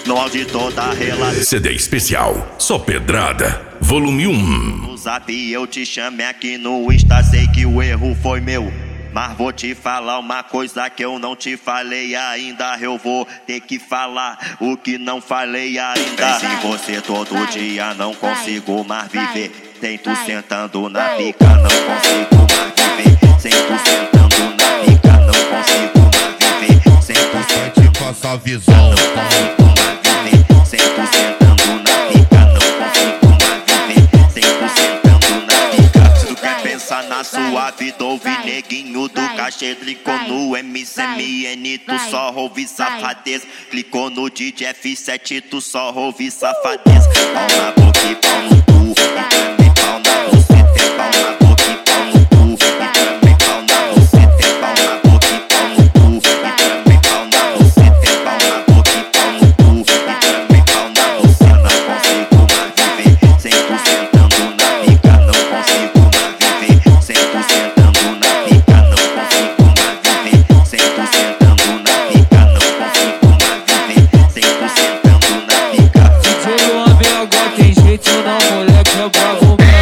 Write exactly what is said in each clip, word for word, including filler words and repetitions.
no auditor da relação. C D especial, só pedrada, volume um. No zap eu te chamei aqui no Insta, sei que o erro foi meu, mas vou te falar uma coisa que eu não te falei ainda. Eu vou ter que falar o que não falei ainda. Sem você todo dia não consigo mais viver. Sem tu sentando na pica não consigo mais viver. Sem tu sentando na pica não consigo mais viver. Sem tu sente com essa visão não consigo mais viver. Sem tu sentando na pica não consigo mais viver. Sem tu sentando na pica. Se tu quer pensar na sua vida, ouve neguinho do cachê. Clicou no M C M N, tu só ouve safadeza. Clicou no D J F sete, tu só ouve safadeza. Pau na boca e pau no cu, e também pau na buceta. Pau na boca e pau no cu, e também pau na buceta. Pau na boca e pau no cu, e também pau na buceta. Pau na boca e pau no cu, e também pau na buceta. Não consigo mais viver sem tu sentando na pica. Não consigo mais viver sem tu sentando na pica. Não consigo mais viver sem tu sentando na pica. Não consigo mais viver sem tu sentando na pica. D J Luan B H tem jeito não, moleque é bravo mesmo.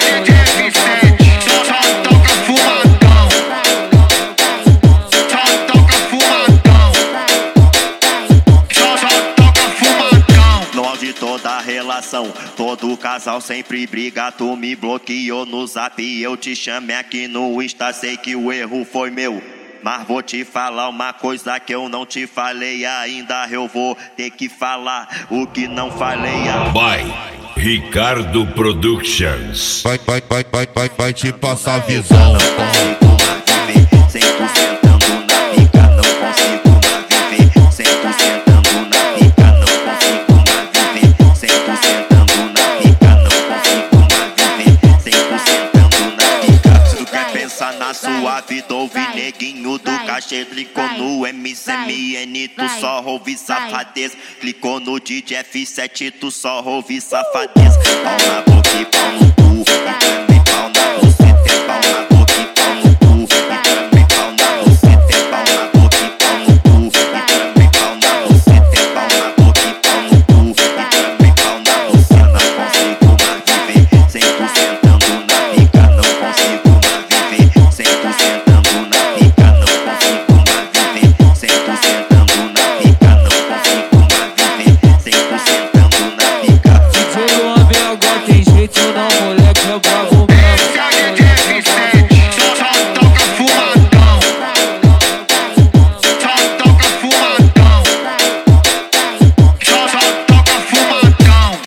Toda relação, todo casal sempre briga. Tu me bloqueou no zap, eu te chamei aqui no Insta, sei que o erro foi meu, mas vou te falar uma coisa que eu não te falei ainda. Eu vou ter que falar o que não falei ainda. By Ricardo Productions. Vai, vai, vai, vai, vai, vai te passar visão. Não consigo mais viver sem tu sentando na pica. Não consigo mais viver sem tu sentando na pica. Não consigo mais viver sem tu sentando na pica. Não consigo mais viver sem tu sentando na pica. Se tu quer pensar na sua vida, ouve neguinho do cachê. Clicou no M C M N, tu só ouve safadeza. Clicou no D J F sete, tu só ouve safadeza. Pau na boca e pau no cu, e também